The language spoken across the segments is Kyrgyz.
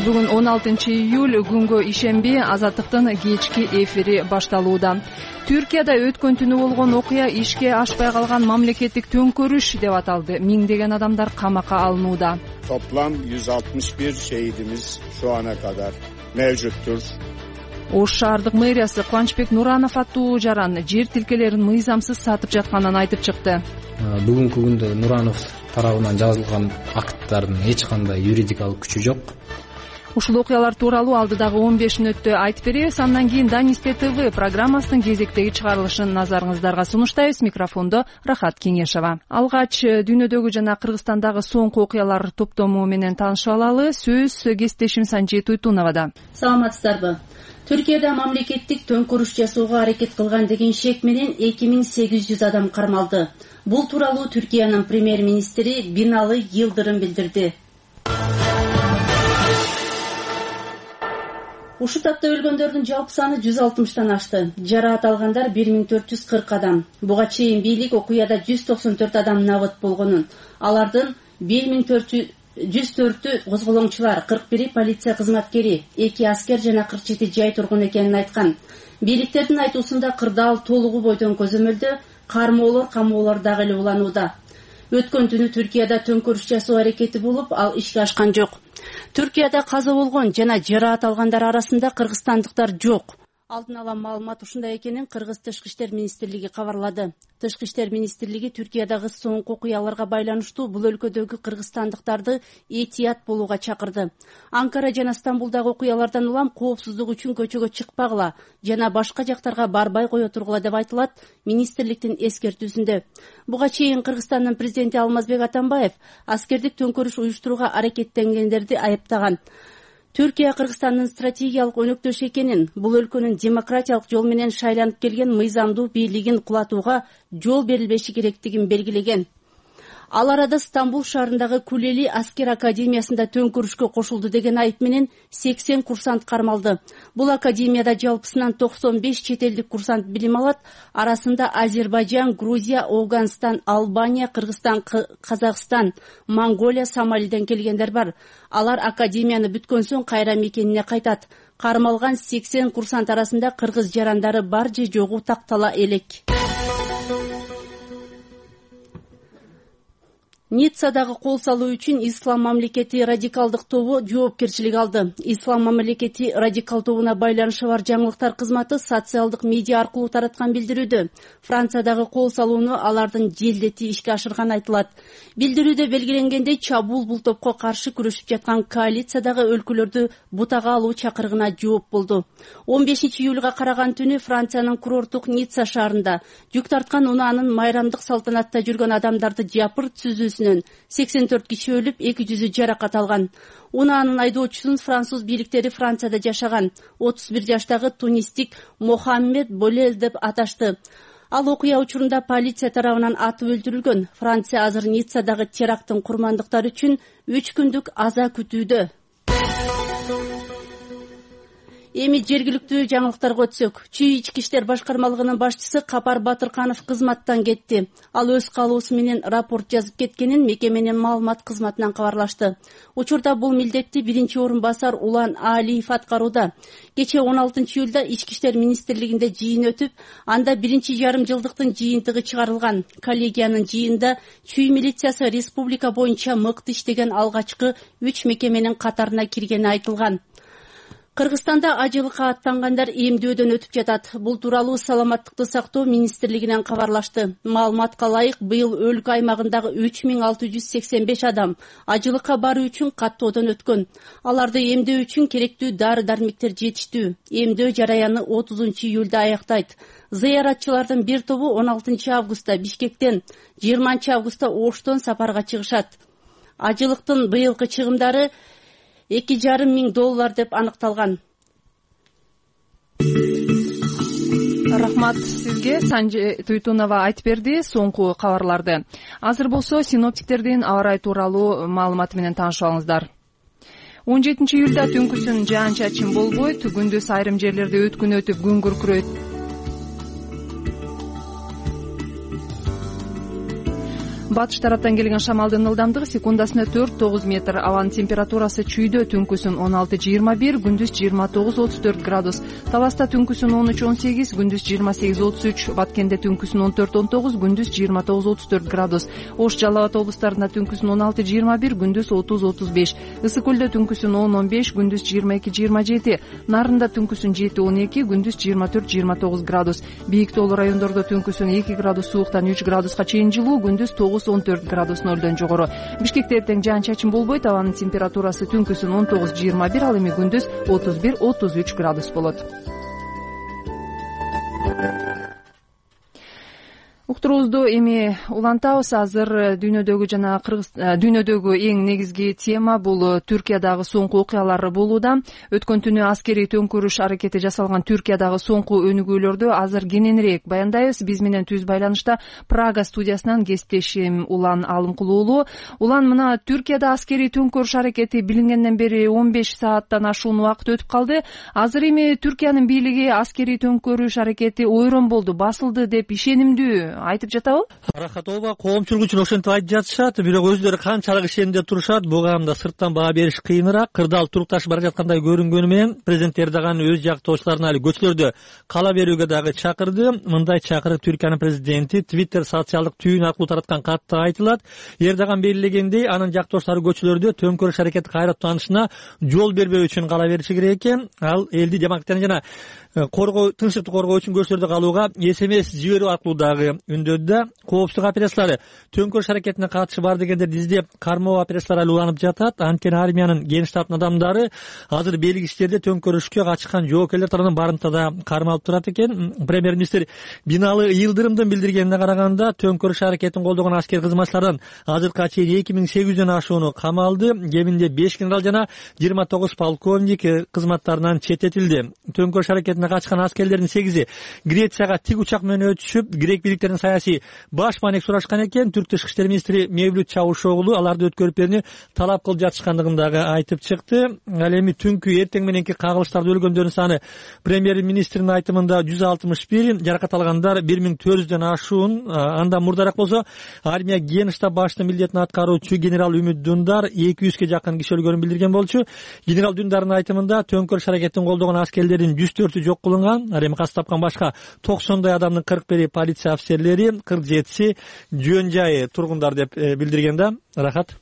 бүгүн 16-июль күнгө ишенби Азаттыктын кечки эфири башталууда. Түркияда өткөн түнү болгон окуя ишке ашпай калган мамлекеттик төңкөрүш деп аталды. Миңдеген адамдар камакка алынууда. Toplam 161 şehidimiz şu ana kadar mevcuttur. Ош шаардык мэриясы Кубанычбек Нуранов аттуу жаран жер тилкелерин мыйзамсыз сатып жатканын айтып чыкты. Бүгүнкү күндө Нуранов тарабынан жазылган акттардын эч кандай юридикалык күчү жок. Ушул окуялар тууралуу алдыдагы 15 мүнөттө айтып беребиз. Андан кийин Данисте ТВ программасынын кезектеги чыгарылышын назарыңыздарга сунуштайбыз. Микрофондо Рахат Кеңешова. Алгач дүйнөдөгү жана Кыргызстандагы соңку окуялар топтому менен таанышып алалы. Сөз кесиптешим Санжи Туйтуновада. Саламатсыздарбы? Түркияда мамлекеттик төңкөрүш жасоого аракет кылган деген шек менен 2800 адам кармалды. Бул тууралуу Түркиянын премьер-министри Бинали Йылдырым билдирди. Ушул тапта өлгөндөрдүн жалпы саны 160тан ашты. Жараат алгандар 1440 адам. Буга чейин бийлик окуяда 194 адам набыт болгонун, алардын 1404 козголоңчулар, 41 полиция кызматкери, 2 аскер жана 47 жай тургун экенин айткан. Бийликтердин айтуусунда кырдаал толугу бойдон көзөмөлдө, кармоолор, камоолор дагы эле уланууда. Өткөн түнү Түркияда төңкөрүш жасоо аракети болуп, ал ишке ашкан жок. Түркияда каза болгон жана жараат алгандар арасында кыргызстандыктар жок. Алдын ала маалымат ушундай экенин Кыргыз Тышкы иштер министрлиги кабарлады. Тышкы иштер министрлиги Түркиядагы соңку окуяларга байланыштуу бул өлкөдөгү кыргызстандыктарды этият болууга чакырды. Анкара жана Стамбулдагы окуялардан улам коопсуздук үчүн көчөгө чыкпагыла жана башка жактарга барбай кое тургула деп айтылат министрликтин эскертүүсүндө. Буга чейин Кыргызстандын президенти Алмазбек Атамбаев аскердик төңкөрүш уюштурууга аракеттенгендерди айыптаган. Түркия Кыргызстандын стратегиялык өнөктөш экенин, бул өлкөнүн демократиялык жол менен шайланып келген мыйзамдуу бийлигин кулатууга жол берилбеши керектигин белгилеген. Ал арада Стамбул шаарындагы Кулели аскер академиясында төңкөрүшкө кошулду деген айып менен 80 курсант кармалды. Бул академияда жалпысынан 95 чет элдик курсант билим алат. Арасында Азербайжан, Грузия, Ауганстан, Албания, Кыргызстан, Казакстан, Монголия, Сомалиден келгендер бар. Алар академияны бүткөн соң кайра мекенине кайтат. Кармалган 80 курсант арасында кыргыз жарандары бар же жогу тактала элек. Ниццадагы кол салуу үчүн Ислам мамлекети радикалдык тобу жоопкерчилик алды. Ислам мамлекети радикал тобуна байланышы бар жаңылыктар кызматы социалдык медиа аркылуу тараткан билдирүүдө Франциядагы кол салууну алардын желдети ишке ашырган айтылат. Билдирүүдө белгиленгендей, чабуул бул топко каршы күрөшүп жаткан коалициядагы өлкөлөрдү бутага алуу чакырыгына жооп болду. 15-июлга караган түнү Франциянын курорттук Ницца шаарында жүк тарткан унаанын майрамдык салтанатта жүргөн адамдарды жапырт сүзүүсүнөн 84 киши өлүп, 200 жаракат алган. Унаанын айдоочусун француз бийликтери Францияда жашаган 31 жаштагы тунистик Мохаммед Болел деп аташты. Ал окуя учурунда полиция тарабынан атып өлтүрүлгөн. Франция азыр Ниццадагы теракттын курмандыктары үчүн 3 күндүк аза күтүүдө. Эми жергиликтүү жаңылыктарга өтсөк, Чүй ички иштер башкармалыгынын башчысы Капар Батырканов кызматтан кетти. Ал өз калуусу менен рапорт жазып кеткенин мекеменин маалымат кызматынан кабарлашты. Учурда бул милдетти биринчи орун басар Улан Алиев аткарууда. Кече 16-июлда ички иштер министрлигинде жыйын өтүп, анда биринчи жарым жылдыктын жыйынтыгы чыгарылган. Коллегиянын жыйында Чүй милициясы республика боюнча мыкты иштеген алгачкы 3 мекеменин катарына киргени айтылган. Кыргызстанда ажылыкка аттангандар эмдөөдөн өтүп жатат. Бул тууралуу саламаттыкты сактоо министрлигинен кабарлашты. Маалыматка ылайык, быйыл өлкө аймагындагы 3685 адам ажылыкка баруу үчүн каттоодон өткөн. Аларды эмдөө үчүн керектүү дары-дармектер жетиштүү. Эмдөө жараяны 30-июлда аяктайт. Зыяратчылардын бир тобу 16 августта Бишкектен, 20 августта Оштон сапарга чыгышат. Ажылыктын быйылкы чыгымдары $2,500 деп аныкталган. Рахмат сизге, Санжи Туйтунова айтып берди соңку кабарларды. Азыр болсо синоптиктердин аба ырайы тууралуу маалыматы менен таанышып алыңыздар. 17-июлда түнкүсүн жаан-чачын болбойт, күндүз айрым жерлерде өткүн өтүп күн күркүрөйт. Батыш тараптан келген шамалдын ылдамдыгы секундасына 4-9 метр. Абанын температурасы чүйдө түнкүсүн 16-21, күндүз 29-34 градус. Таласта түнкүсүн 13-18, күндүз 28-33, Баткенде түнкүсүн 14-19, күндүз 29-34 градус. Ош, Жалал Абад облустарында түнкүсүн 16-21, күндүз 30-35. Ысык көлдө түнкүсүн 10-15, күндүз 22-27. Нарында түнкүсүн 7-12, күндүз 24-29 градус. Бийик тоолуу райондордо түнкүсүн 2 градус сууктан 3 градуска чейин жылуу, күндүз 9-14 градус нөлдөн жогору. Бишкекте эртең жаан-чачын болбойт. Абанын температурасы түнкүсүн 19-21, ал эми күндүз 31-33 градус болот. Уктуруубузду эми улантабыз. Азыр дүйнөдөгү эң негизги тема бул Түркиядагы соңку окуялар болууда. Өткөн түнү аскерий төңкөрүш аракети жасалган Түркиядагы соңку өнүгүүлөрдү азыр кененирээк баяндайбыз. Биз менен түз байланышта Прага студиясынан кесиптешим Улан Алымкулуулу. Улан, мына Түркияда аскерий төңкөрүш аракети билингенден бери 15 сааттан ашуун убакыт өтүп калды. Азыр эми Түркиянын бийлиги аскерий төңкөрүш аракети ойрон болду, басылды деп ишенимдүү айтып жатабы? Рахат, ооба, коомчулук үчүн ошентип айтып жатышат, бирок өздөрү канчалык ишенимде турушат, буга да сырттан баа бериш кыйыныраак. Кырдаал турукташып бара жаткандай көрүнгөнү менен президент Эрдоган өз жактоочуларына али көчөлөрдө кала берүүгө дагы чакырды. Мындай чакырык Түркиянын президенти Twitter социалдык түйүн аркылуу тараткан катта айтылат. Эрдоган белгилегендей, анын жактоочулары көчөлөрдө төңкөрүш аракети кайра аттанышына жол бербөө үчүн кала бериши керек экен. Ал элди демократияны жана тынчтыкты коргоо үчүн көчөлөрдө калууга SMS жиберүү аркылуу дагы үндөдү. Коопсуздук операциялары төңкөрүш аракетине катышы бар дегендерди издеп кармоо операциялары уланып жатат. Анткени армиянын ген штабынын адамдары азыр белгистерде төңкөрүшкө катышкан жоокерлер тарабынан барымтада кармалып турат экен. Премьер-министр Биналы Йылдырымдын билдиргенине караганда, төңкөрүш аракетин колдогон аскер кызматчылардан азыркыга чейин 2800дөн ашууну камалды. Кеминде 5 генерал жана 29 полковник кызматтарынан четтетилди. Төңкөрүш аракетине катышкан аскерлердин 8-и Грецияга тик учак менен өтүшүп, грек бийликтеринин саясий баш маек сурашкан экен. Түрк тышкы иштер министри Мевлют Чавушоглу аларды өткөрүп берүүнү талап кылып жатышкандыгын дагы айтып чыкты. Ал эми түнкү эртең мененки кагылыштарда өлгөндөрдүн саны премьер-министрдин айтымында 161, жаракат алгандар 1400дөн ашуун. Андан мурдараак болсо армия ген штаб башчынын милдетин аткаруучу генерал Үмүт Дундар 200ге жакын киши өлгөнүн билдирген болчу. Генерал Дундардын айтымында төңкөрүш аракетин колдогон аскерлердин 104-ü жок кылынган. Ал эми кас тапкан башка 90дай адамдын 41-и полиция офицерлери, 47-си жөн жайы тургундар деп билдирген да. Рахат.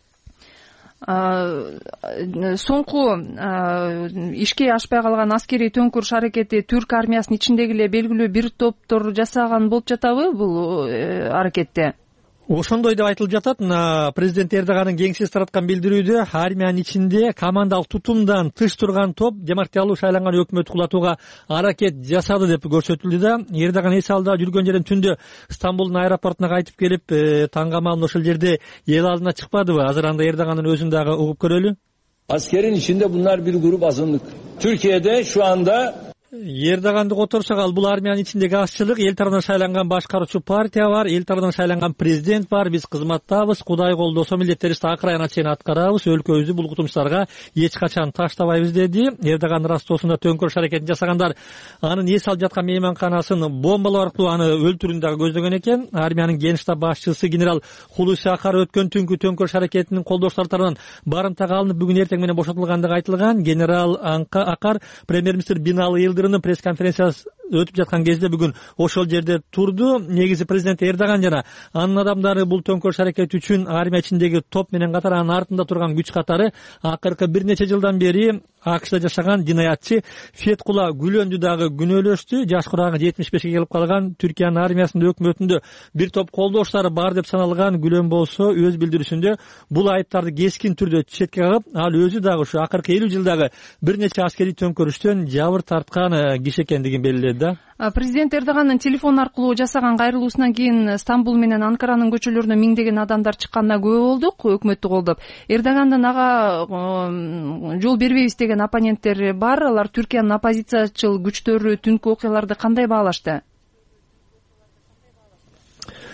Соңку ишке ашпай калган аскерий төңкөрүш аракети түрк армиясынын ичиндеги эле белгилүү бир топтор жасаган болуп жатабы бул аракетте? Ошондой деп айтылып жатат. Президент Эрдоганын кеңсеси тараткан билдирүүдө армиянын ичинде командалык тутумдан тыш турган топ демократиялуу шайланган өкмөттү кулатууга аракет жасады деп көрсөтүлдү да. Эрдоган эс алда жүргөн жерден түндө Стамбулдун аэропортуна кайтып келип, таңга маалында ошол жерде эл алдына чыкпадыбы? Азыр анда Эрдогандын өзүн дагы угуп көрөлү. Askerin içinde bunlar bir grup azınlık. Türkiye'de şu anda Эрдоганды которсок, ал бул армиянын ичиндеги азчылык, эл тарабынан шайланган башкаруучу партия бар, эл тарабынан шайланган президент бар. Биз кызматтабыз, Кудай колдосо милдеттерибизди акырайына чейин аткарабыз, өлкөбүздү бул кутумчуларга эч качан таштабайбыз деди. Эрдоган Ростовсунда төңкөрүш аракетин жасагандар анын эс алып жаткан мейманканасын бомбалоо аркылуу аны өлтүрүүнү дагы көздөгөн экен. Армиянын ген штаб башчысы генерал Хулуси Акар өткөн түнкү төңкөрүш аракетинин колдоочулары тарабынан барымтага алынып, бүгүн эртең менен бошотулгандыгы айтылган. Генерал Акар премьер-министр Биналы Йылдырымдын пресс-конференциясы өтүп жаткан кезде бүгүн ошол жерде турду. Негизи президент Эрдоган жана анын адамдары бул төңкөрүш аракети үчүн армия ичиндеги топ менен катар анын артында турган күч катары акыркы бир нече жылдан бери АКШда жашаган жинаятчы Феткула Гүлөндү дагы күнөөлөштү. Жаш курагы 75-ке келип калган, Түркиянын армиясында өкмөтүндө бир топ колдоочулары бар деп саналган Гүлөн болсо өз билдирүүсүндө бул айыптарды кескин түрдө четке кагып, ал өзү дагы ушу акыркы 50 жылдагы бир нече аскерий төңкөрүштөн жабыр тарткан киши экендигин белгиледи. Президент Эрдогандын телефон аркылуу жасаган кайрылуусунан кийин Стамбул менен Анкаранын көчөлөрүнө миңдеген адамдар чыкканына күбө болдук, өкмөттү колдоп. Эрдогандын ага жол бербейбиз деген оппоненттери бар. Алар Түркиянын оппозициячыл күчтөрү түнкү окуяларды кандай баалашты?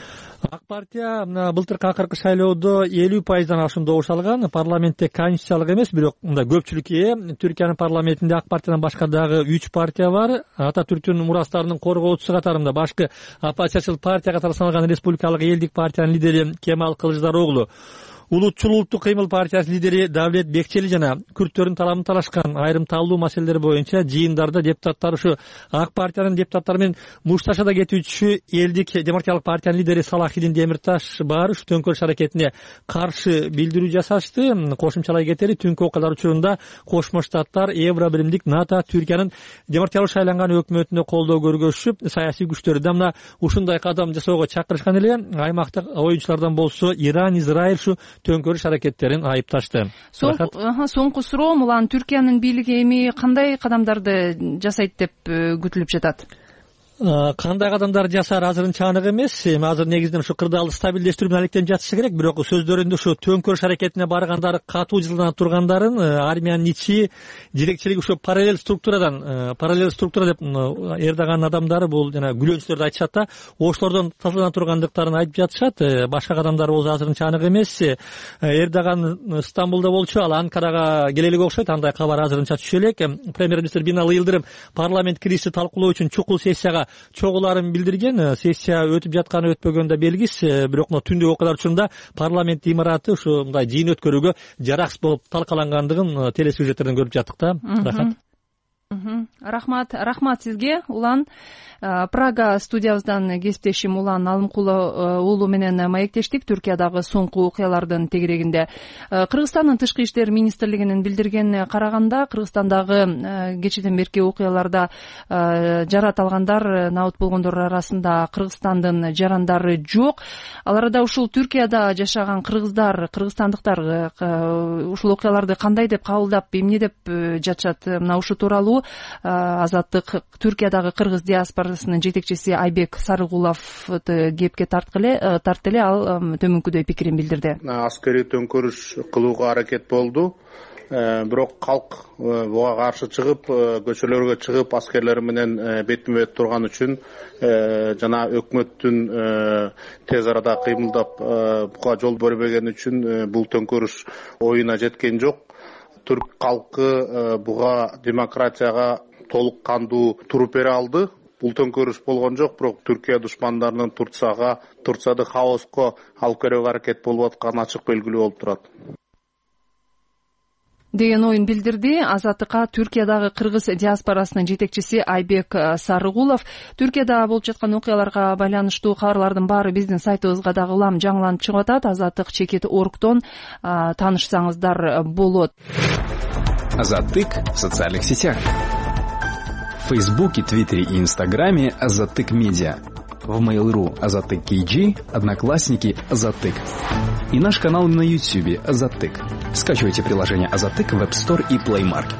ак партия былтыркы акыркы шайлоодо 50%дан ашуун добуш алган. Парламентте конституциялык эмес, бирок мындай көпчүлүккө ээ. Түркиянын парламентинде ак партиядан башка дагы 3 партия бар. Ататүрктүн мурастарынын коргоочусу катарында башкы оппозициячыл партия катары саналган Республикалык элдик партиянын лидери Кемал Кылычдароглу, Улутчул улуттук кыймыл партиясынын лидери Давлет Бекчели жана күрттөрдүн талабын талашкан айрым талдуу маселелер боюнча жыйындарда депутаттар ушу ак партиянын депутаттары менен мушташада кетүүчү элдик демократиялык партиянын лидери Салахидин Демирташ бар ушу төңкөрүш аракетине каршы билдирүү жасашты. Кошумчалай кетели, түнкү окуялар учурунда Кошмо Штаттар Евро биримдик НАТО Түркиянын демократиялык шайланган өкмөтүнө колдоо көргөзүшүп, саясий күчтөрдү да мына ушундай кадам жасоого чакырышкан эле. Аймактык оюучулардан болсо Иран, Израиль ушу төңкөрүш аракеттерин айыпташты. Соңку суроо, улан Түркиянын бийлиги эми кандай кадамдарды жасайт деп күтүлүп жатат? Кандай кадамдар жасар азырынча анык эмес. Эми азыр негизинен ушу кырдаалды стабилдештирүү менен алектенип жатышы керек. Бирок сөздөрүндө ушу төңкөрүш аракетине баргандары катуу жылданып тургандарын, армиянын ичи жетекчилиги ушу параллель структура деп Эрдоган адамдары бул жана күлөнчүлөрдү айтышат да, ошолордон тазалана тургандыктарын айтып жатышат. Башка кадамдар болсо азырынча анык эмес. Эрдоган Стамбулда болчу, ал Анкарага келе элек окшойт. Андай кабар азырынча түшө элек. Премьер-министр Бинали Йылдырым парламент киришти талкуулоо үчүн чукул сессияга чогуларын билдирген. Сессия өтүп жатканы өтпөгөнү да белгисиз. Бирок түндүк окуялар учурунда парламент имараты ушу мындай жыйын өткөрүүгө жараксыз болуп талкалангандыгын телесюжеттерден көрүп жаттык да. Рахмат сизге. Улан Прага студиябыздан кесиптешим Улан Алымкулов уулу менен маектештик Түркиядагы соңку окуялардын тегерегинде. Кыргызстандын тышкы иштер министрлигинин билдиргенине караганда, Кыргызстандагы кечээден берки окуяларда жарат алгандар, набыт болгондор арасында Кыргызстандын жарандары жок. Ал арада ушул Түркияда жашаган кыргызстандыктар ушул окуяларды кандай деп кабылдап, эмне деп жатышат? Мына ушу тууралуу Азаттык Түркиядагы кыргыз диаспорасынын жетекчиси Айбек Сарыгуловду кепке тартты эле. Ал төмөнкүдөй пикирин билдирди. Аскери төңкөрүш кылууга аракет болду. Бирок калк буга каршы чыгып, көчөлөргө чыгып, аскерлер менен бетме бет турган үчүн жана өкмөттүн тез арада кыймылдап буга жол бербеген үчүн бул төңкөрүш оюна жеткен жок. Түрк калкы буга демократияга толук кандуу туруп бере алды. Бул төңкөрүш болгон жок, бирок Түркия душмандарынын Турцияды хаоско алып келүүгө аракет болуп атканы ачык белгилүү болуп турат деген оюн билдирди Азаттыкка Түркиядагы кыргыз диаспорасынын жетекчиси Айбек Сарыгулов. Түркияда болуп жаткан окуяларга байланыштуу кабарлардын баары биздин сайтыбызга дагы улам жаңыланып чыгып атат. Азаттык _org таанышсаңыздар болот. Азаттык в социальных сетях. В Фейсбуке, Твиттере и Инстаграме Азаттык Медиа. В Mail.ru Азаттык KG, Одноклассники Азаттык. И наш канал на YouTube Азаттык. Скачивайте приложение Азаттык в App Store и Play Market.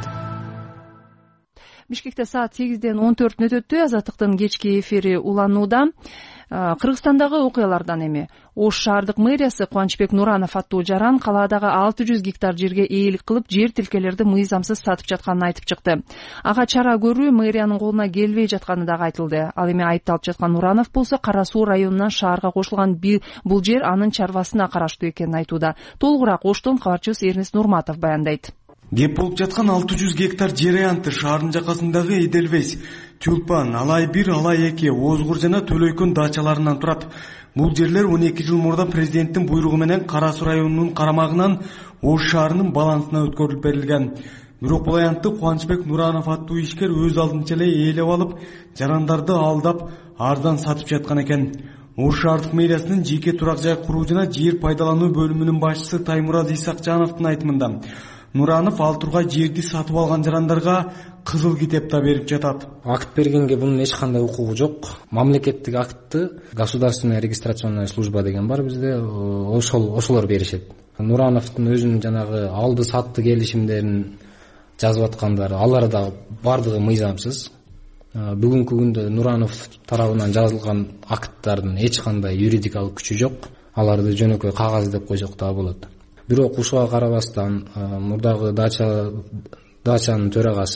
Бишкекте саат 8-ден 14 өтөттү. Азаттыктын кечки эфири уланууда. Кыргызстандагы окуялардан эми Ош шаардык мэриясы Кубанычбек Нуранов аттуу жаран калаадагы 600 гектар жерге ээлик кылып, жер тилкелерди мыйзамсыз сатып жатканын айтып чыкты. Ага чара көрүү мэриянын колуна келбей жатканы дагы айтылды. Ал эми айыпталып жаткан Нуранов болсо Кара Суу районунан шаарга кошулган бул жер анын чарбасына караштуу экенин айтууда. Толугураак Оштон кабарчыбыз Эрнест Нурматов баяндайт. Кеп болуп жаткан 600 гектар жер аянты шаардын жакасындагы Эделвес, Тюлпан, Алай 1, Алай 2, Озгур жана Төлөйкөн дачаларынан турат. Бул жерлер 12 жыл мурда президенттин буйругу менен Кара Суу районунун карамагынан Ош шаарынын балансына өткөрүлүп берилген. Бирок бул аянтты Кубанычбек Нуранов аттуу ишкер өз алдынча эле ээлеп алып, жарандарды алдап, арзан сатып жаткан экен. Ош шаардык мэриясынын жеке турак жай куруу жана жер пайдалануу бөлүмүнүн башчысы Таймураз Исакжановдун айтымында Нуранов ал тургай жерди сатып алган жарандарга кызыл китеп да берип жатат. Акт бергенге бунун эч кандай укугу жок. Мамлекеттик актты государственная регистрационная служба деген бар бизде, ошолор беришет. Нурановдун өзүнүн жанагы алды сатты келишимдерин жазып аткандары, алар да бардыгы мыйзамсыз. Бүгүнкү күндө Нуранов тарабынан жазылган акттардын эч кандай юридикалык күчү жок. Аларды жөнөкөй кагаз деп койсок да болот. Бирок ушуга карабастан мурдагы дачанын төрагасы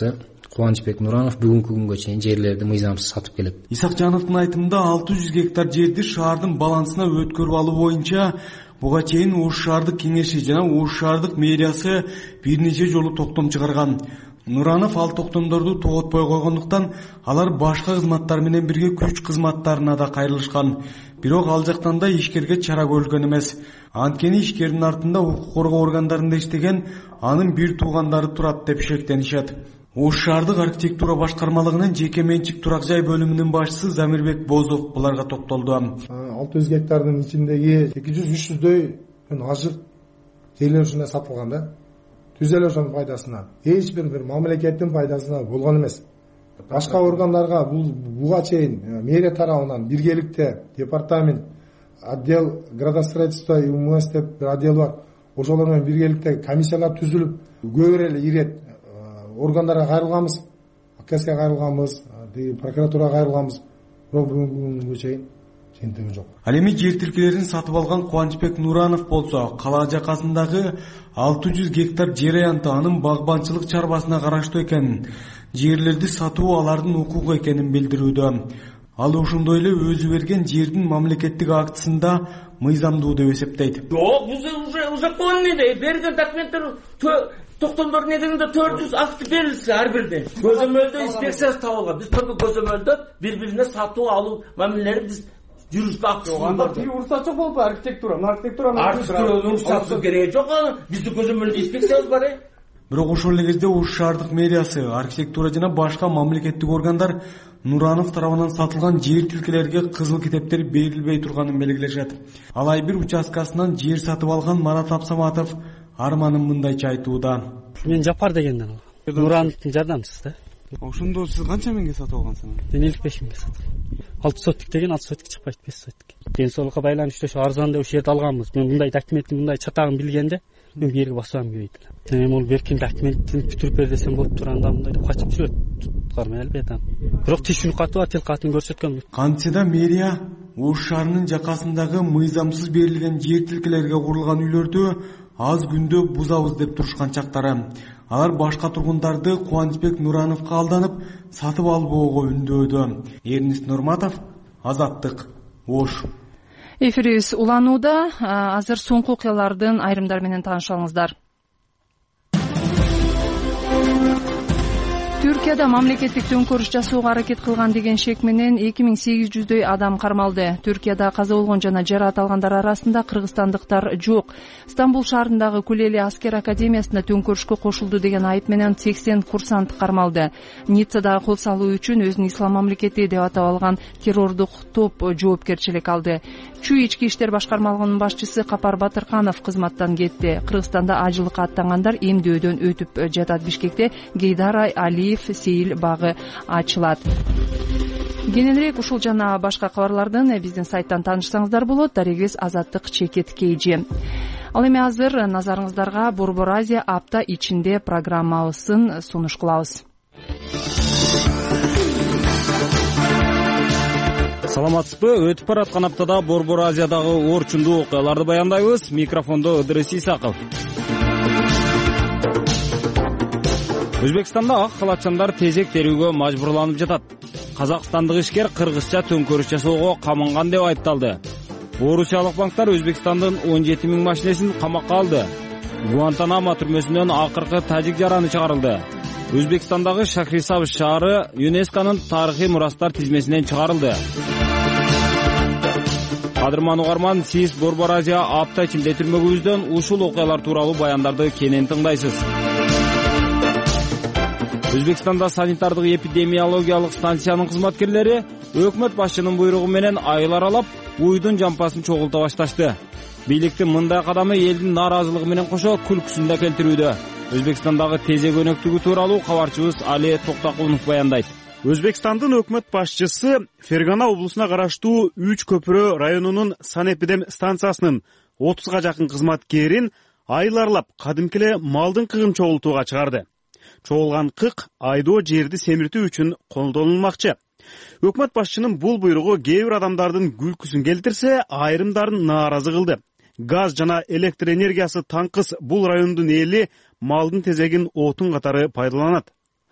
Кубанычбек Нуранов бүгүнкү күнгө чейин жерлерди мыйзамсыз сатып келет. Исакжановдун айтымында 600 гектар жерди шаардын балансына өткөрүп алуу боюнча буга чейин Ош шаардык кеңеши жана Ош шаардык мэриясы бир нече жолу токтом чыгарган. Нуранов ал токтомдорду тоготпой койгондуктан алар башка кызматтар менен бирге күч кызматтарына да кайрылышкан. Бирок ал жактан да ишкерге чара көрүлгөн эмес. Анткени ишкердин артында укук коргоо органдарында иштеген анын бир туугандары турат деп шектенишет. Ош шаардык архитектура башкармалыгынын жеке менчик турак жай бөлүмүнүн башчысы Замирбек Бозов буларга токтолду. 600 гектардын ичиндеги 200-300дөй ажык жерлер ушундай сатылган да. Түз эле ошонун пайдасына. Эч бир мамлекеттин пайдасына болгон эмес. Башка органдарга буга чейин мэрия тарабынан биргеликте департамент, отдел градостроительства и УМС деп бир отдел бар. Ошолор менен биргеликте комиссиялар түзүлүп, көбүрөөк эле ирет органдарга кайрылганбыз, АКСке кайрылганбыз, прокуратурага кайрылганбыз. Бирок бүгүнкү күнгө чейин чентеги жок. Ал эми жер тилкелерин сатып алган Кубанычбек Нуранов болсо, кала жакасындагы 600 гектар жер аянты анын багбанчылык чарбасына караштуу экенин, жерлерди сатуу алардын укугу экенин билдирүүдө. Ал ошондой эле өзү берген жердин мамлекеттик актысында мыйзамдуу деп эсептейт. Жок, узаконный берген документтер токтомдор негизинде 400 акт берилсе ар бирде. Көзөмөлдө инспекциясы табылган. Биз түркү көзөмөлдө бири-бирине сатуу алуу мамилелери биз жүрүштү актысында. Бир уруксаты болуп архитектуранын уруксаты кереги жок. Биздин көзөмөлдө инспекциябыз бар. Бирок ошол эле кезде Ош шаардык мэриясы, архитектура жана башка мамлекеттик органдар Нуранов тарабынан сатылган жер тилкелерге кызыл китептер берилбей турганын белгилешет. Алай бир участкасынан жер сатып алган Марат Абсаматов арманын мындайча айтууда. Мен Жапар дегенден алгам. Нурановдун жардамчысы да. Ошондо сиз канча миңге сатып алгансыңыз? Мен 55 миңге саттым. 6 сотик деген 6 сотик чыкпайт, 5 сотик. Ден соолукка байланыштуу ошо арзан деп ушул жерди алганбыз. Мен мындай документтин мындай чатагын билгенде мен бу жерге басам келбейт элем. Мен ол беркен документтин бүтүрүп бер десем болуп турганда мындай деп качып жүрөт. Туткармай албайт. Бирок тишүүнү катуу тил катын көрсөткөн. Кантсе да мэрия Ош шаарынын жакасындагы мыйзамсыз берилген жер тилкелерге курулган үйлөрдү аз күндө бузабыз деп турушкан чактары. Алар башка тургундарды Кубанычбек Нурановго алданып сатып албоого үндөөдө. Эрнис Нурматов, Азаттык, Ош. Эфирибиз уланууда. Азыр соңку окуялардын айрымдары менен таанышыңыздар. Түркияда мамлекеттик төңкөрүш жасоого аракет кылган деген шек менен 2800дөй адам кармалды. Түркияда каза болгон жана жараат алгандар арасында кыргызстандыктар жок. Стамбул шаарындагы Кулели аскер академиясында төңкөрүшкө кошулду деген айып менен 80 курсант кармалды. Ниццада кол салуу үчүн өзүн ислам мамлекети деп атап алган террордук топ жоопкерчилик алды. Чүй ички иштер башкармалыгынын башчысы Капар Батырканов кызматтан кетти. Кыргызстанда ажылыкка аттангандар эмдөөдөн өтүп жатат. Бишкекте Гейдар Алиев сейил багы ачылат. Кененирээк ушул жана башка кабарлардын биздин сайттан таанышсаңыздар болот. Дарегибиз Азаттык Чекет KG. Ал эми азыр назарыңыздарга Борбор Азия апта ичинде программабызын сунуш кылабыз. Саламатсызбы? Өтүп бараткан аптада Борбор Азиядагы орчундуу окуяларды баяндайбыз. Микрофондо Ыдырыс Исаков. Өзбекстанда ак халатчандар тезек терүүгө мажбурланып жатат. Казакстандык ишкер кыргызча төңкөрүш жасоого каманган деп айыпталды. Орусиялык банктар Өзбекстандын 17 000 машинесин камакка алды. Гуантанамо түрмөсүнөн акыркы тажик жараны чыгарылды. Өзбекстандагы Шахрисабз шаары ЮНЕСКОнун тарыхый мурастар тизмесинен чыгарылды. Кадырман угарман, сиз Борбор Азия апта ичинде түрмөгүбүздөн ушул окуялар тууралуу баяндарды кенен тыңдайсыз. Өзбекстанда санитардык эпидемиологиялык станциянын кызматкерлери өкмөт башчынын буйругу менен айыл аралап, уйдун жампасын чогулта башташты. Бийликтин мындай кадамы элдин нааразылыгы менен кошо күлкүсүн да келтирүүдө. Өзбекстандагы тезек өнөктүгү тууралуу кабарчыбыз Али Токтакулов баяндайт. Өзбекстандын өкмөт башчысы Фергана облусуна караштуу 3 көпүрө районунун санэпидем станциясынын 30га жакын кызматкерин айыл аралап кадимки эле малдын кыгын чогултууга чыгарды. Чогулган кык айдоо жерди семиртүү үчүн колдонулмакчы. Өкмөт башчынын бул буйругу кээ бир адамдардын күлкүсүн келтирсе, айрымдарын нааразы кылды. Газ жана электр энергиясы таңкыс бул райондун эли малдын тезегин отун катары пайдаланат.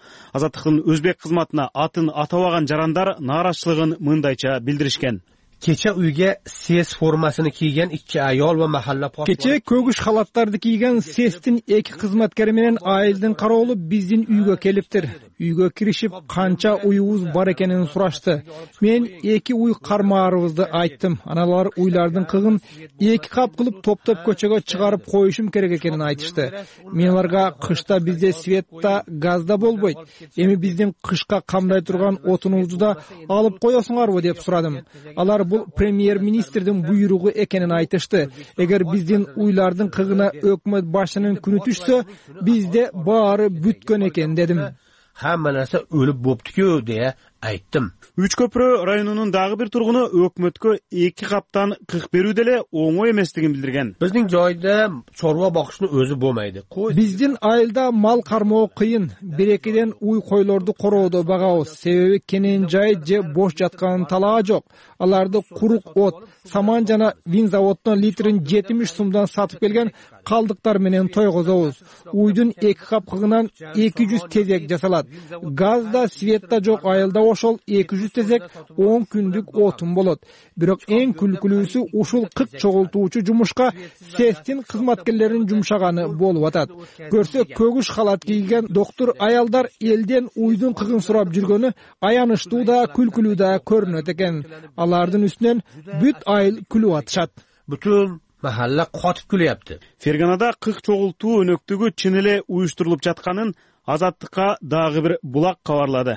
Азаттыктын өзбек кызматына атын атабаган жарандар нааразычылыгын мындайча билдиришкен. Kecha uyga SES formasini kiygan ikki ayol va mahalla Kecha ko'gish xalatlarni kiygan SES'tin iki xizmatkari менен айылдын кароолу биздин үйгө келиптир. Үйгө киришип, канча уюбуз бар экенин сурашты. Мен эки уй кармаарыбызды айттым. Аналар уйлардын кыгын эки кап кылып топтоп көчөгө чыгарып коюшум керек экенин айтышты. Мен аларга кышта бизде свет да, газ да болбойт. Эми биздин кышка камдай турган отунубузду да алып коесуңарбы деп сурадым. Алар бул премьер-министрдин буйругу экенин айтышты. Эгер биздин уйлардын кыгына өкмөт башынын күнү түшсө, бизде баары бүткөн экен дедим. Hamma narsa o'lib bo'pti-ku deya aytdim. Үч көпүрө районунун дагы бир тургуну өкмөткө эки каптан кык берүү деле оңой эместигин билдирген. Биздин жойдо чорва бакышны өзү болмайды. Биздин айылда мал кармоо кыйын. Бир-экиден уй койлорду короодо багабыз. Себеби кенен жай же бош жатканын талаа жок. Аларды курук от, саман жана вин заводдон литрин 70 сумдан сатып келген калдыктар менен тойгозобуз. Уйдун эки капкыгынан 200 тезек жасалат. Газ да, свет да жок айылда ошол 200 тезек 10 күндүк отун болот. Бирок эң күлкүлүүсү ушул 40 чогултуучу жумушка SES'тин кызматкерлеринин жумшаганы болуп атат. Көрсө көгүш халат кийген доктор аялдар элден уйдун кыгын сурап жүргөнү аянычтуу да, күлкүлүү да көрүнөт экен. Алардын үстүнөн бүт айыл күлүп атышат. Бүтүн mahalla qotib kulyapti. Ferganada 40 чогултуу өнөктүгү чын эле уюштурулуп жатканын Азаттыкка дагы бир булак кабарлады.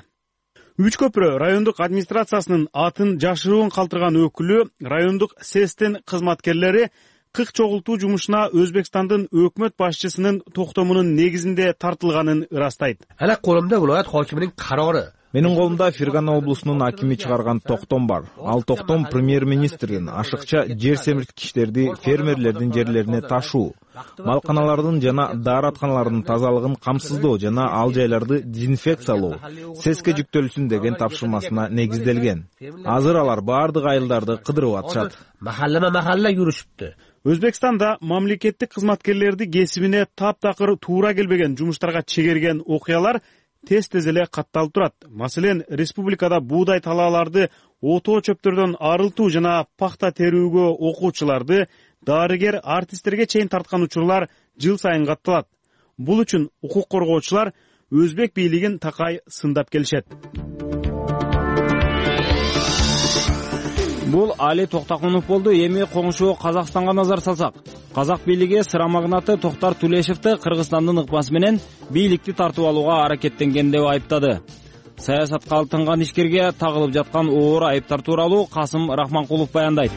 Үч көпүрө райондук администрациясынын атын жашыруун калтырган өкүлү райондук SES'тин кызматкерлери 40 чогултуу жумушуна Өзбекстандын өкмөт башчысынын токтомунун негизинде тартылганын ырастайт. Ана колумда viloyat hokimining qarori. Менин колумда Фергана облусунун акими чыгарган токтом бар. Ал токтом премьер-министрдин ашыкча жер семирткичтерди фермерлердин жерлерине ташуу, малканалардын жана дааратканалардын тазалыгын камсыздоо жана ал жайларды дезинфекциялоо SES'ке жүктөлсүн деген тапшырмасына негизделген. Азыр алар баардык айылдарды кыдырып атышат. Mahalla yurishibdi. Өзбекстанда мамлекеттик кызматкерлерди кесибине таптакыр туура келбеген жумуштарга чегерген окуялар тез эле катталып турат. Маселен, республикада буудай талааларды отоо чөптөрдөн арылтуу жана пахта терүүгө окуучуларды, дарыгер, артисттерге чейин тарткан учурлар жыл сайын катталат. Бул үчүн укук коргоочулар өзбек бийлигин такай сындап келишет. Бул Али Токтакунов болду. Эми коңшу Казакстанга назар салсак. Казак бийлиги сыра магнаты Токтар Тулешевди Кыргызстандын ыкмасы менен бийликти тартып алууга аракеттенген деп айыптады. Саясатка алтынган ишкерге тагылып жаткан оор айыптар тууралуу Касым Рахманкулов баяндайт.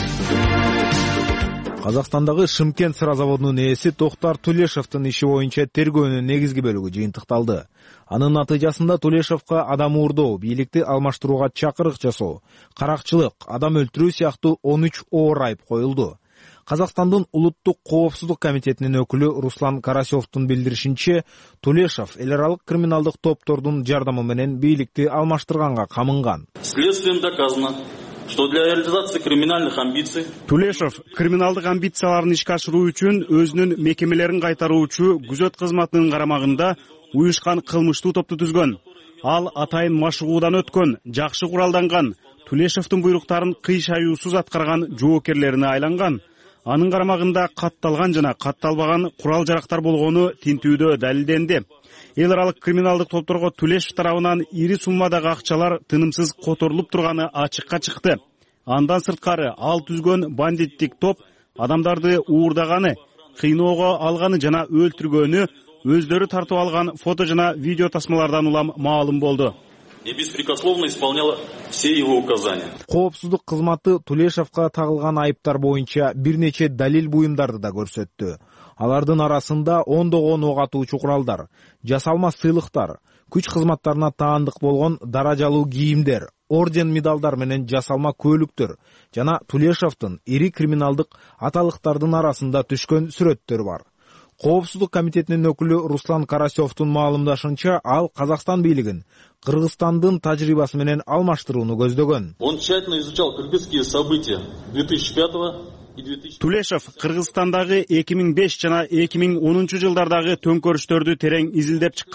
Казакстандагы Шымкент сыра заводунун ээси Токтар Тулешевдин иши боюнча тергөөнүн негизги бөлүгү жыйынтыкталды. Анын натыйжасында Тулешевга адам уурдоо, бийликти алмаштырууга чакырык жасоо, каракчылык, адам өлтүрүү сыяктуу 13 оор айып коюлду. Казакстандын улуттук коопсуздук комитетинин өкүлү Руслан Карасевдун билдиришинче, Тулешев эл аралык криминалдык топтордун жардамы менен бийликти алмаштырганга камынган. Следствием доказано, что для реализации криминальных амбиций Тулешев криминалдык амбицияларын ишке ашыруу үчүн өзүнүн мекемелерин кайтаруучу күзөт кызматынын карамагында уюшкан кылмыштуу топту түзгөн. Ал атайын машыгуудан өткөн, жакшы куралданган, Тулешевдин буйруктарын кыйшаюусуз аткарган жоокерлерине айланган. Анын карамагында катталган жана катталбаган курал жарактар болгону тинтүүдө далилденди. Эл аралык криминалдык топторго Тулешев тарабынан ири суммадагы акчалар тынымсыз которулуп турганы ачыкка чыкты. Андан сырткары ал түзгөн бандиттик топ адамдарды уурдаганы, кыйноого алганы жана өлтүргөнү өздөрү тартып алган фото жана видео тасмалардан улам маалым болду. И беспрекословно исполняла все его указания. Коопсуздук кызматы Тулешевга тагылган айыптар боюнча бир нече далил буюмдарды да көрсөттү. Алардын арасында ондогон ок атуучу куралдар, жасалма сыйлыктар, күч кызматтарына таандык болгон даражалуу кийимдер, орден медалдар менен жасалма көлүктөр жана Тулешевдин ири криминалдык аталыктардын арасында түшкөн сүрөттөр бар. Коопсуздук комитетинин өкүлү Руслан Карасевдун маалымдашынча, ал Казакстан бийлигин Кыргызстандын тажрыйбасы менен алмаштырууну көздөгөн. Он тщательно изучал кыргызские события 2005 и 2000. Тулешев Кыргызстандагы 2005 жана 2010 жылдардагы төңкөрүштөрдү терең изилдеп чыккан.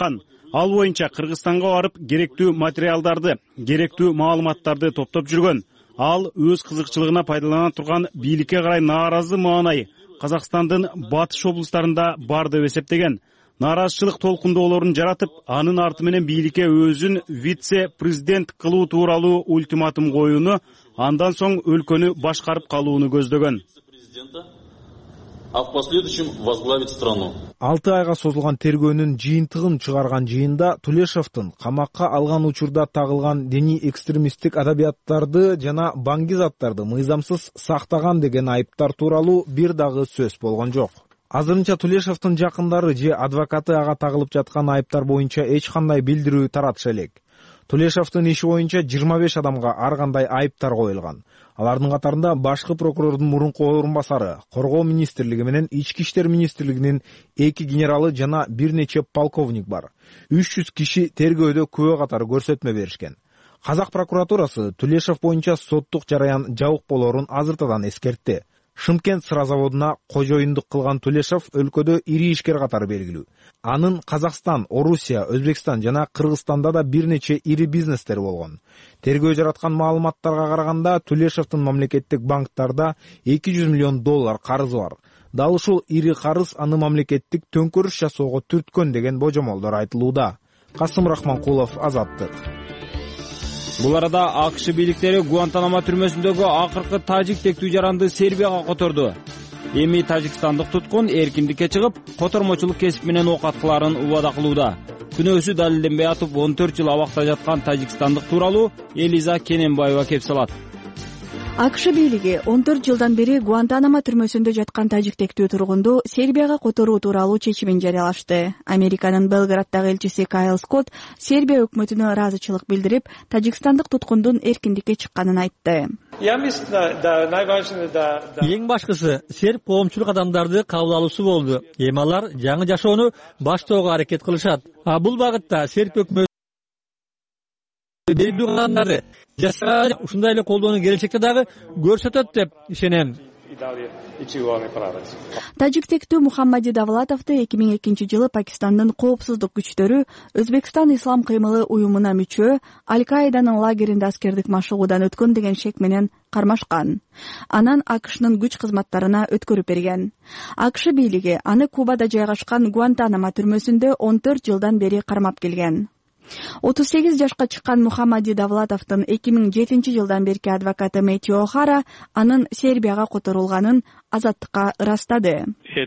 Ал боюнча Кыргызстанга барып керектүү материалдарды, керектүү маалыматтарды топтоп жүргөн. Ал өз кызыкчылыгына пайдалана турган бийликке карай нааразы маанай Казакстандын батыш облустарында бар деп эсептеген. Нааразычылык толкундоолорун жаратып, анын арты менен бийликке өзүн вице-президент кылуу тууралуу ультиматум коюуну, андан соң өлкөнү башкарып калууну көздөгөн. А в последующем возглавить страну. 6 айга созулган тергөөнүн жыйынтыгын чыгарган жыйында Тулешовдун камакка алган учурда тагылган диний экстремисттик адабияттарды жана баңгизаттарды мыйзамсыз сактаган деген айыптар тууралуу бир дагы сөз болгон жок. Азырынча Тулешовдун жакындары же адвокаты ага тагылып жаткан айыптар боюнча эч кандай билдирүү таратыша элек. Тулешовдун иши боюнча 25 адамга ар кандай айыптар коюлган. Алардын катарында башкы прокурордун мурунку орун басары, Коргоо министрлиги менен Ички иштер министрлигинин 2 генералы жана бир нече полковник бар. 300 киши тергөөдө күбө катары көрсөтмө беришкен. Казак прокуратурасы Тулешов боюнча соттук жараян жабык болорун азыртадан эскертти. Шымкент сыра заводуна кожоюндук кылган Тулешов өлкөдө ири ишкер катары белгилүү. Анын Казакстан, Орусия, Өзбекстан жана Кыргызстанда да бир нече ири бизнестери болгон. Тергөө жараткан маалыматтарга караганда Тулешовдун мамлекеттик банктарда $200 миллион карызы бар. Дал ушул ири карыз аны мамлекеттик төңкөрүш жасоого түрткөн деген божомолдор айтылууда. Касым Рахманкулов, Азаттык. Бул арада АКШ бийликтери Гуантанамо түрмөсүндөгү акыркы тажик тектүү жаранды Сербияга которду. Эми тажикстандык туткун эркиндикке чыгып, котормочулук кесип менен ок аткыларын убада кылууда. Күнөөсү далилденбей атып 14 жыл абакта жаткан тажикстандык тууралуу Элиза Кененбаева кеп салат. АКШ бийлиги 14 жылдан бери Гуантанамо түрмөсүндө жаткан тажиктектүү тургунду Сербияга которуу тууралуу чечимин жарыялашты. Американын Белграддагы элчиси Кайл Скотт Сербия өкмөтүнө ыраазычылык билдирип, тажикстандык туткундун эркиндикке чыкканын айтты. Эң башкысы серб коомчулук адамдарды кабыл алуусу болду. Эми алар жаңы жашоону баштоого аракет кылышат. Бул багытта серб өкмөтү берилгендери ушундай эле колдоону келечекте дагы көрсөтөт деп ишенем. Тажиктектүү Мухаммади Давлатовду 2002 жылы Пакистандын коопсуздук күчтөрү Өзбекстан ислам кыймылы уюмуна мүчө Аль-Каиданын лагеринде аскердик машыгуудан өткөн деген шек менен кармашкан. Анан АКШнын күч кызматтарына өткөрүп берген. АКШ бийлиги аны Кубада жайгашкан Гуантанамо түрмөсүндө 14 жылдан бери кармап келген. 38 жашка чыккан Мухаммади Давлатовдун 2007 жылдан берки адвокаты Мэтью О'Хара анын Сербияга которулганын Азаттыкка ырастады.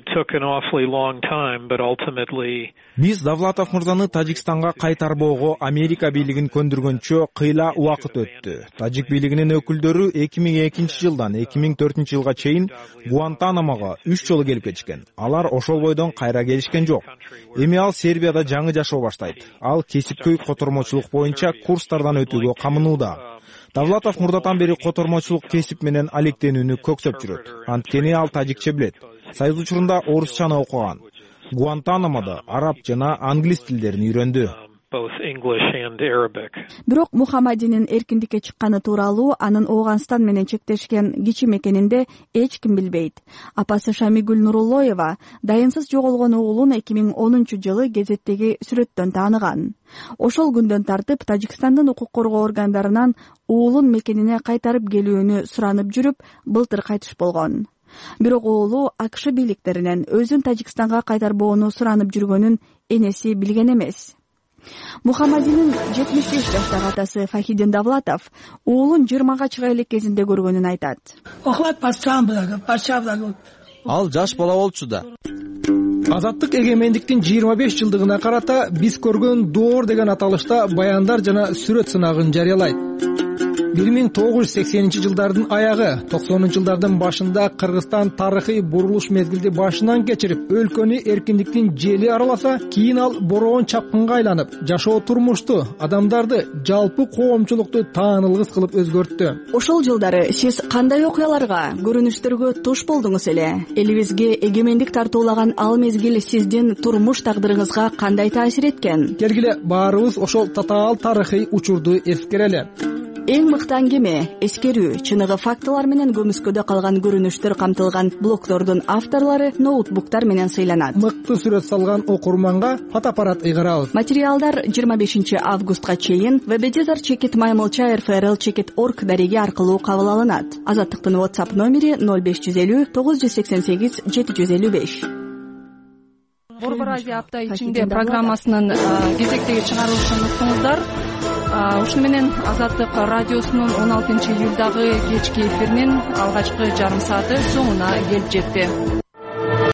Биз Давлатов мырзаны Тажикстанга кайтарбоого Америка бийлигин көндүргөнчө кыйла убакыт өттү. Тажик бийлигинин өкүлдөрү 2002 жылдан 2004 жылга чейин Гуантанамого 3 жолу келип кетишкен. Алар ошол бойдон кайра келишкен жок. Эми ал Сербияда жаңы жашоо баштайт. Ал кесипкөй котормочулук боюнча курстардан өтүүгө камынууда. Давлатов мурдатан бери котормочулук кесип менен алектенүүнү көксөп жүрөт. Анткени ал тажикче билет. Союз учурунда орусчаны окуган. Гуантанамода араб жана англис тилдерин үйрөндү. Бирок Мухаммадинин эркиндикке чыкканы тууралуу анын Ооганстан менен чектешкен кичи мекенинде эч ким билбейт. Апасы Шамигүл Нуруллоева дайынсыз жоголгон уулун 2010 жылы гезеттеги сүрөттөн тааныган. Ошол күндөн тартып Тажикстандын укук коргоо органдарынан уулун мекенине кайтарып келүүнү суранып жүрүп, былтыр кайтыш болгон. Бирок уулу АКШ бийликтеринен өзүн Тажикстанга кайтарбоону суранып жүргөнүн энеси билген эмес. Мухаммадинин 75 жаштагы атасы Фахидин Давлатов уулун 20га чыга элек кезинде көргөнүн айтат. Ал жаш бала болчу да. Азаттык эгемендиктин 25 жылдыгына карата биз көргөн доор деген аталышта баяндар жана сүрөт сынагын жарыялайт. 1980 жылдардын аягы, 90 жылдардын башында Кыргызстан тарыхый бурулуш мезгилди башынан кечирип, өлкөнү эркиндиктин жели араласа, кийин ал бороон чапкынга айланып, жашоо турмушту, адамдарды, жалпы коомчулукту таанылгыс кылып өзгөрттү. Ошол жылдары сиз кандай окуяларга, көрүнүштөргө туш болдуңуз эле? Элибизге эгемендик тартуулаган ал мезгил сиздин турмуш тагдырыңызга кандай таасир эткен? Келгиле баарыбыз ошол татаал тарыхый учурду эскерели. эң мыкты аңгеме, эскерүү, чыныгы фактылар менен көмүскөдө калган көрүнүштөр камтылган блогдордун авторлору ноутбуктар менен сыйланат. Мыкты сүрөт салган окурманга фотоаппарат ыйгарабыз. Материалдар 25 августка чейин www.maymilcha.rfrl.org дареги аркылуу кабыл алынат. Азаттыктын WhatsApp номери 0550 988 755. Борбор Азия апта ичинде программасынын кезектеги чыгарылышын уктуңуздар. Ушуну менен Азаттык радиосунун 16-июлдагы кечки эфиринин алгачкы жарым сааты соңуна келип жетти.